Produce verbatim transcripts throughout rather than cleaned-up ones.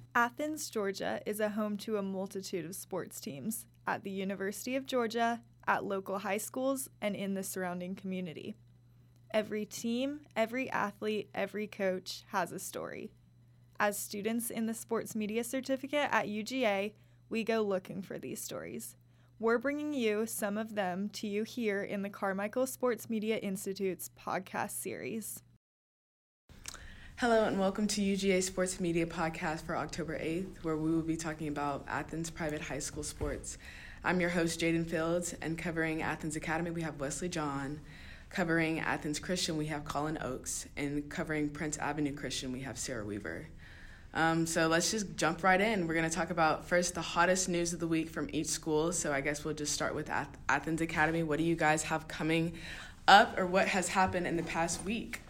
Athens, Georgia is a home to a multitude of sports teams at the University of Georgia, at local high schools, and in the surrounding community. Every team, every athlete, every coach has a story. As students in the Sports Media Certificate at U G A, we go looking for these stories. We're bringing you some of them to you here in the Carmichael Sports Media Institute's podcast series. Hello and welcome to U G A Sports Media Podcast for October eighth, where we will be talking about Athens private high school sports. I'm your host, Jaden Fields, and covering Athens Academy, we have Wesley John. Covering Athens Christian, we have Colin Oakes. And covering Prince Avenue Christian, we have Sarah Weaver. Um, so let's just jump right in. We're going to talk about, first, the hottest news of the week from each school. So I guess we'll just start with Ath- Athens Academy. What do you guys have coming up, or what has happened in the past week?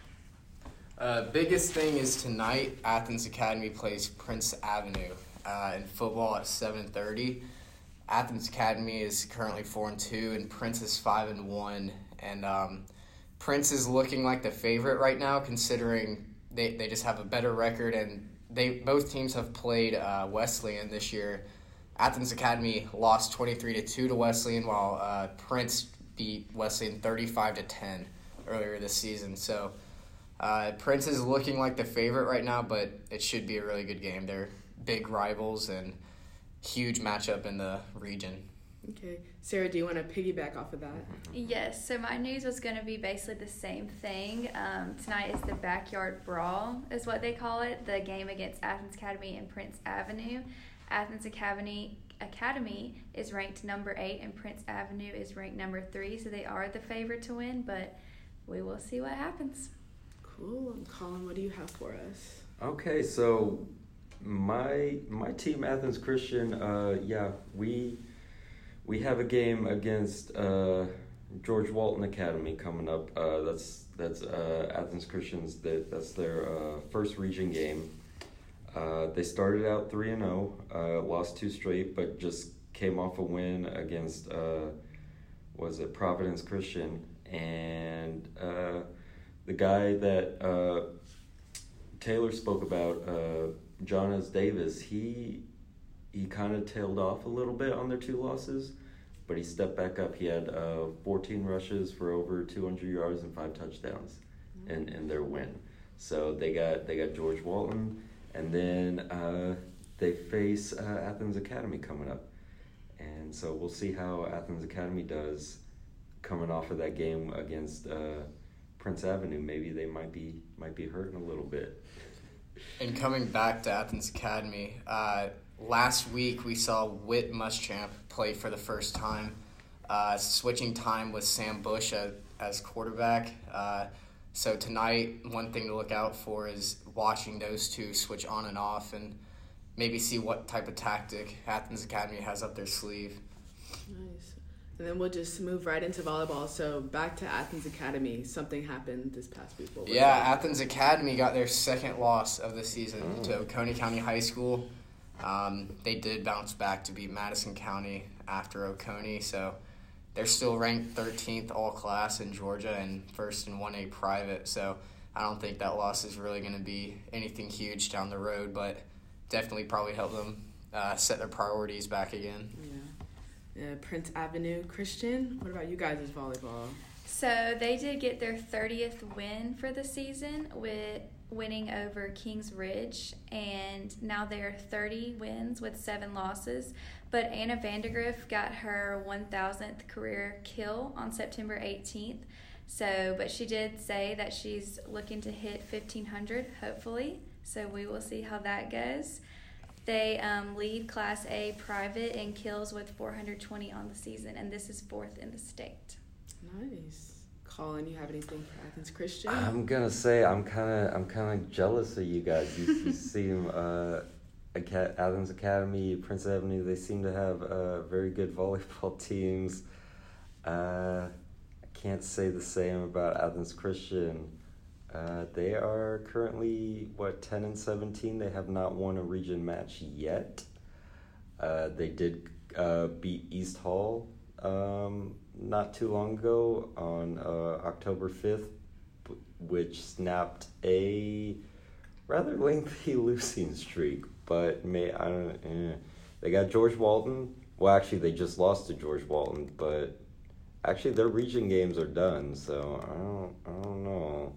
Uh, biggest thing is tonight, Athens Academy plays Prince Avenue uh, in football at seven thirty. Athens Academy is currently four and two, and Prince is five and one. And um, Prince is looking like the favorite right now, considering they, they just have a better record, and they both teams have played uh, Wesleyan this year. Athens Academy lost twenty-three to two to Wesleyan, while uh, Prince beat Wesleyan thirty-five to ten earlier this season. So. Uh, Prince is looking like the favorite right now, but it should be a really good game. They're big rivals and huge matchup in the region. Okay. Sarah, do you want to piggyback off of that? Yes. So my news was going to be basically the same thing. Um, tonight is the Backyard Brawl is what they call it, the game against Athens Academy and Prince Avenue. Athens Academy Academy is ranked number eight and Prince Avenue is ranked number three, so they are the favorite to win, but we will see what happens. Cool. Colin, what do you have for us? Okay, so my my team, Athens Christian, uh, yeah, we we have a game against uh, George Walton Academy coming up. Uh, that's that's uh, Athens Christian's. That that's their uh, first region game. Uh, they started out three and zero, uh, lost two straight, but just came off a win against uh, was it Providence Christian, and uh, the guy that uh, Taylor spoke about, uh, Jonas Davis, he he kind of tailed off a little bit on their two losses, but he stepped back up. He had uh, fourteen rushes for over two hundred yards and five touchdowns mm-hmm. in, in their win. So they got they got George Walton, and then uh, they face uh, Athens Academy coming up. And so we'll see how Athens Academy does coming off of that game against uh, Prince Avenue. Maybe they might be might be hurting a little bit. And coming back to Athens Academy, uh, last week we saw Whit Muschamp play for the first time, uh, switching time with Sam Bush as, as quarterback. Uh, so tonight, one thing to look out for is watching those two switch on and off, and maybe see what type of tactic Athens Academy has up their sleeve. Nice. And then we'll just move right into volleyball. So back to Athens Academy. Something happened this past week. What was yeah, that? Athens Academy got their second loss of the season oh. to Oconee County High School. Um, they did bounce back to beat Madison County after Oconee, so they're still ranked thirteenth all-class in Georgia and first in one A private. So I don't think that loss is really going to be anything huge down the road, but definitely probably help them uh, set their priorities back again. Yeah. Uh, Prince Avenue Christian, what about you guys' volleyball? So they did get their thirtieth win for the season with winning over Kings Ridge, and now they're thirty wins with seven losses. But Anna Vandergriff got her one thousandth career kill on September eighteenth. So, but she did say that she's looking to hit fifteen hundred, hopefully. So we will see how that goes. They um, lead Class A private in kills with four hundred twenty on the season, and this is fourth in the state. Nice. Colin, you have anything for Athens Christian? I'm gonna say I'm kind of I'm kind of jealous of you guys. You, you seem uh, Aca- Athens Academy, Prince Avenue. They seem to have uh, very good volleyball teams. Uh, I can't say the same about Athens Christian. Uh, they are currently, what, ten and seventeen. They have not won a region match yet. Uh, they did uh, beat East Hall um, not too long ago on uh, October fifth, which snapped a rather lengthy losing streak. but may I don't. Eh. They got George Walton. Well, actually, they just lost to George Walton, but actually, their region games are done. So I don't. I don't know.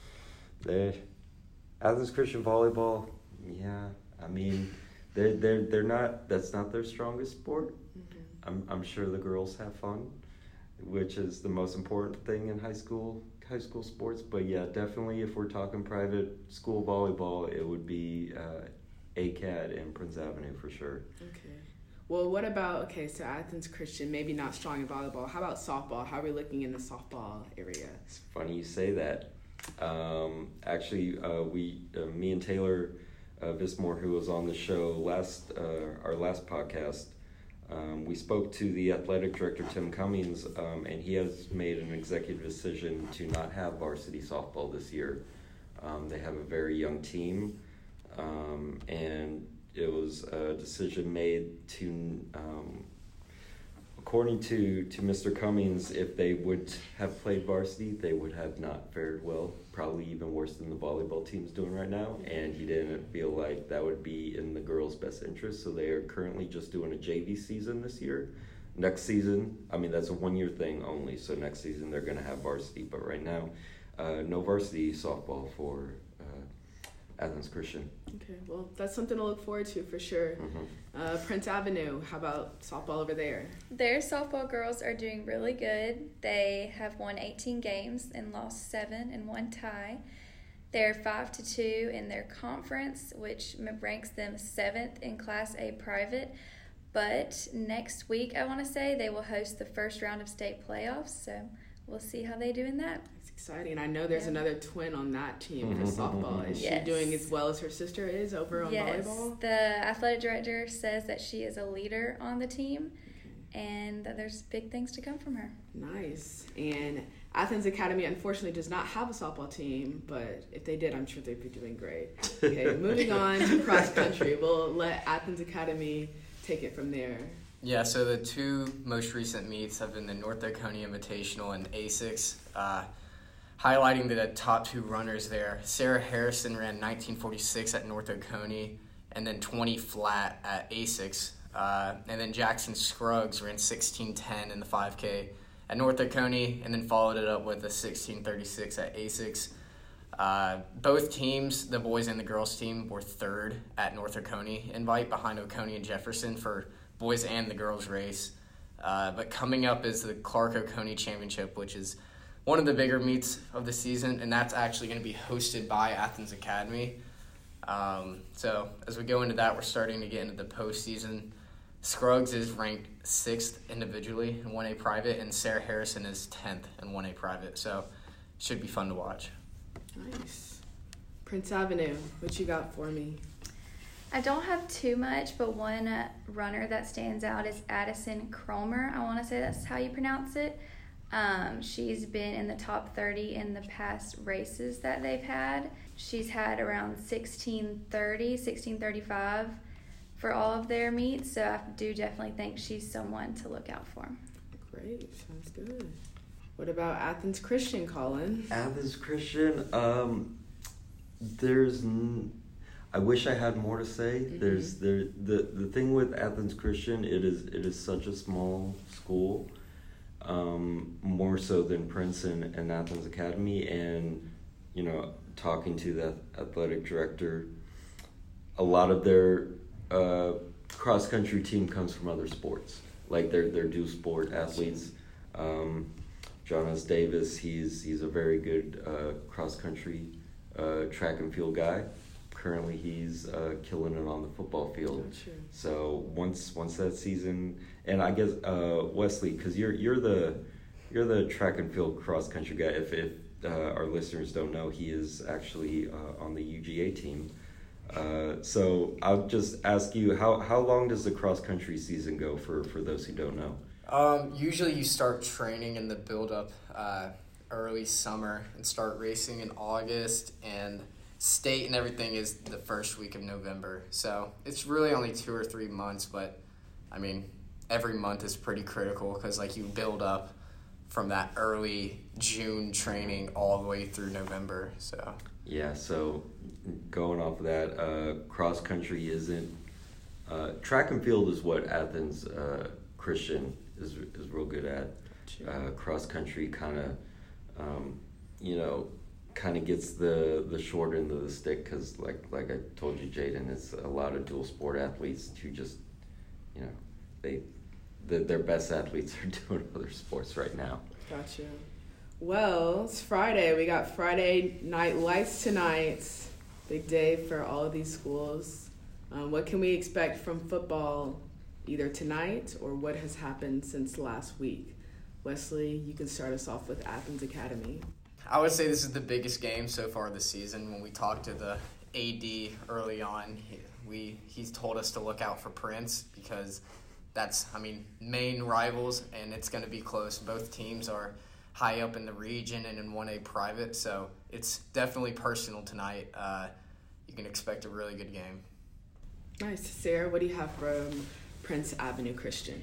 They Athens Christian volleyball. Yeah, I mean, they're they're they're not. That's not their strongest sport. Mm-hmm. I'm I'm sure the girls have fun, which is the most important thing in high school high school sports. But yeah, definitely if we're talking private school volleyball, it would be uh, A C A D and Prince Avenue for sure. Okay. Well, what about, okay, so Athens Christian, maybe not strong in volleyball. How about softball? How are we looking in the softball area? It's funny you say that. Um, actually, uh, we, uh, me and Taylor uh, Vismore, who was on the show last, uh, our last podcast, Um, we spoke to the athletic director, Tim Cummings, um, and he has made an executive decision to not have varsity softball this year. Um, they have a very young team, um, and it was a decision made to, um, according to, to Mister Cummings, if they would have played varsity, they would have not fared well, probably even worse than the volleyball team's doing right now, and he didn't feel like that would be in the girls' best interest, so they are currently just doing a J V season this year. Next season, I mean, that's a one-year thing only, so next season they're going to have varsity, but right now, uh, no varsity softball for uh, Athens Christian. Okay, well, that's something to look forward to for sure. Mm-hmm. Uh, Prince Avenue, how about softball over there? Their softball girls are doing really good. They have won eighteen games and lost seven and one tie. They're five to two in their conference, which ranks them seventh in Class A private. But next week, I want to say, they will host the first round of state playoffs. So we'll see how they do in that. It's exciting. I know there's yeah. another twin on that team for softball. Is yes. she doing as well as her sister is over on yes. volleyball? The athletic director says that she is a leader on the team and that there's big things to come from her. Nice. And Athens Academy, unfortunately, does not have a softball team, but if they did, I'm sure they'd be doing great. Okay, moving on to cross country. We'll let Athens Academy take it from there. Yeah, so the two most recent meets have been the North Oconee Invitational and A S I Cs. Uh, highlighting the top two runners there, Sarah Harrison ran nineteen forty-six at North Oconee and then twenty flat at A S I C. Uh, and then Jackson Scruggs ran sixteen ten in the five K at North Oconee and then followed it up with a sixteen thirty-six at A S I C. Uh, both teams, the boys and the girls team, were third at North Oconee invite behind Oconee and Jefferson for boys and the girls race. Uh, but coming up is the Clark Oconee Championship, which is one of the bigger meets of the season, and that's actually going to be hosted by Athens Academy. Um, so as we go into that, we're starting to get into the postseason. Scruggs is ranked sixth individually in one A private, and Sarah Harrison is tenth in one A private. So it should be fun to watch. Nice. Prince Avenue, what you got for me? I don't have too much, but one uh, runner that stands out is Addison Cromer. I want to say that's how you pronounce it. Um, she's been in the top thirty in the past races that they've had. She's had around sixteen thirty, sixteen thirty-five for all of their meets, so I do definitely think she's someone to look out for. Great, sounds good. What about Athens Christian, Colin? Athens Christian, um, there's... N- I wish I had more to say. Mm-hmm. There's there the the thing with Athens Christian, it is it is such a small school, um, more so than Princeton and Athens Academy. And you know, talking to the athletic director, a lot of their uh, cross country team comes from other sports, like they're they're dual sport athletes. Um, Jonas Davis, he's he's a very good uh, cross country uh, track and field guy. Currently, he's uh, killing it on the football field. Oh, sure. So once once that season, and I guess uh, Wesley, because you're you're the you're the track and field cross country guy. If if uh, our listeners don't know, he is actually uh, on the U G A team. Uh, so I'll just ask you, how how long does the cross country season go for for those who don't know? Um, usually, you start training in the build up uh, early summer and start racing in August, and state and everything is the first week of November. So it's really only two or three months, but I mean, every month is pretty critical because like you build up from that early June training all the way through November. So Yeah, so going off of that, uh, cross country isn't uh, track and field is what Athens uh, Christian is is real good at. Uh, cross country kind of, um, you know, kind of gets the, the short end of the stick because, like like I told you, Jaden, it's a lot of dual sport athletes who just, you know, they the, their best athletes are doing other sports right now. Gotcha. Well, it's Friday. We got Friday night lights tonight. Big day for all of these schools. Um, what can we expect from football either tonight or what has happened since last week? Wesley, you can start us off with Athens Academy. I would say this is the biggest game so far this season. When we talked to the A D early on, he, we he's told us to look out for Prince because that's, I mean, main rivals, and it's going to be close. Both teams are high up in the region and in one A private, so it's definitely personal tonight. Uh, you can expect a really good game. Nice. Sarah, what do you have from Prince Avenue Christian?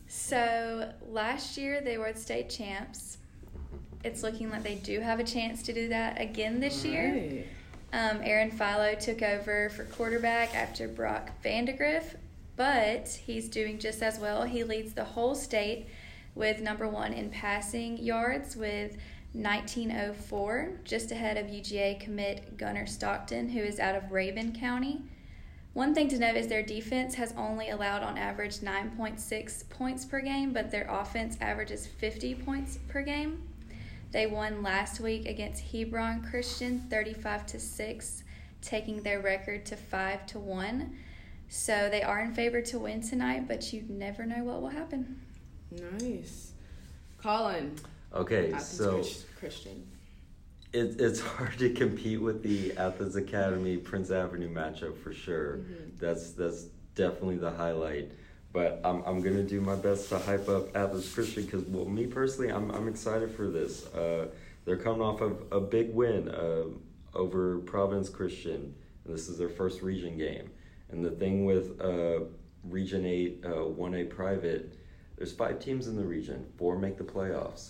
So last year they were the state champs. It's looking like they do have a chance to do that again this All year. right. Um, Aaron Philo took over for quarterback after Brock Vandegrift, but he's doing just as well. He leads the whole state with number one in passing yards with nineteen oh four, just ahead of U G A commit Gunnar Stockton, who is out of Raven County. One thing to note is their defense has only allowed on average nine point six points per game, but their offense averages fifty points per game. They won last week against Hebron Christian thirty-five to six, taking their record to five to one. So they are in favor to win tonight, but you never know what will happen. Nice. Colin. Okay, Athens so Christian. It, it's hard to compete with the Athens Academy Prince Avenue matchup for sure. Mm-hmm. That's that's definitely the highlight. But I'm I'm gonna do my best to hype up Athens Christian because, well, me personally, I'm I'm excited for this. Uh, they're coming off of a big win uh, over Providence Christian, and this is their first region game. And the thing with uh, Region Eight, uh, one A private, there's five teams in the region. Four make the playoffs.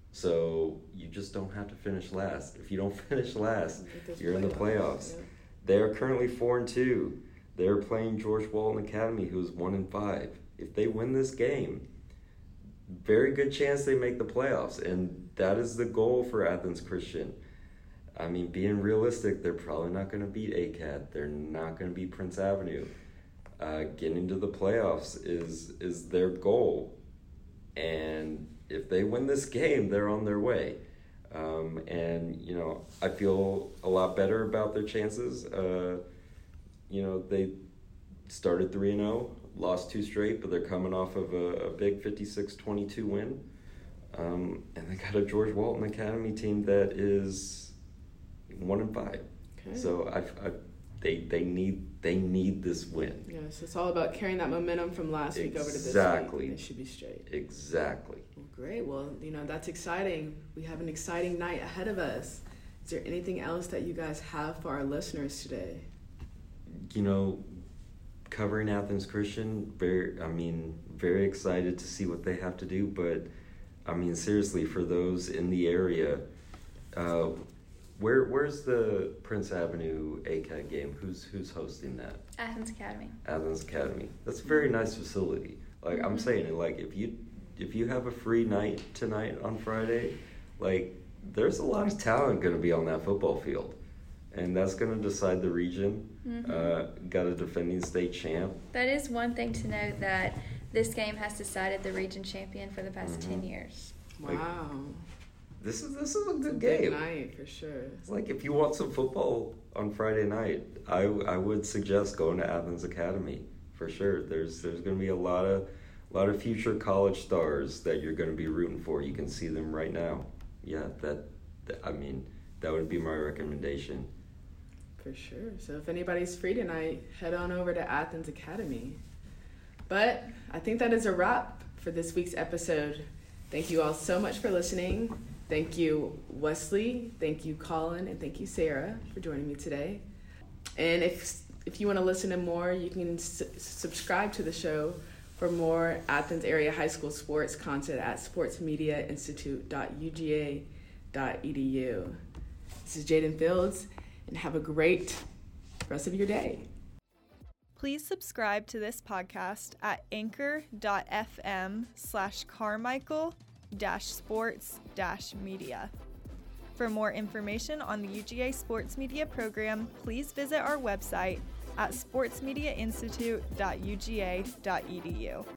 So you just don't have to finish last. If you don't finish last, you're in the playoffs. Yeah. They are currently four and two. They're playing George Walton Academy, who's one and five. If they win this game, very good chance they make the playoffs, and that is the goal for Athens Christian. I mean, being realistic, they're probably not going to beat A C A D. They're not going to beat Prince Avenue. Uh, getting to the playoffs is is their goal, and if they win this game, they're on their way. Um, and, you know, I feel a lot better about their chances. Uh, you know, they started three and oh, lost two straight, but they're coming off of a, a big fifty-six twenty-two win. Um, and they got a George Walton Academy team that is one and five. Okay. So I, I, they they need they need this win. Yes, it's all about carrying that momentum from last week over to this week. Exactly. They should be straight. Exactly. Well, great. Well, you know, that's exciting. We have an exciting night ahead of us. Is there anything else that you guys have for our listeners today? You know, covering Athens Christian, very, I mean, very excited to see what they have to do. But, I mean, seriously, for those in the area, uh, where where's the Prince Avenue A C A D game? Who's who's hosting that? Athens Academy. Athens Academy. That's a very nice facility. Like, mm-hmm. I'm saying it, like, if you if you have a free night tonight on Friday, like, there's a lot of talent going to be on that football field. And that's going to decide the region. Mm-hmm. Uh, got a defending state champ. That is one thing to note, that this game has decided the region champion for the past mm-hmm. ten years. Wow. Like, this is this is a good it's a game. Good night for sure. It's like, if you want some football on Friday night, I I would suggest going to Athens Academy for sure. There's there's going to be a lot of a lot of future college stars that you're going to be rooting for. You can see them right now. Yeah, that, that I mean, that would be my recommendation. For sure. So if anybody's free tonight, head on over to Athens Academy. But I think that is a wrap for this week's episode. Thank you all so much for listening. Thank you, Wesley. Thank you, Colin. And thank you, Sarah, for joining me today. And if if you want to listen to more, you can s- subscribe to the show for more Athens area high school sports content at sports media institute dot u g a dot e d u. This is Jaden Fields, and have a great rest of your day. Please subscribe to this podcast at anchor.fm slash Carmichael dash sports dash media. For more information on the U G A Sports Media program, please visit our website at sports media institute dot u g a dot e d u.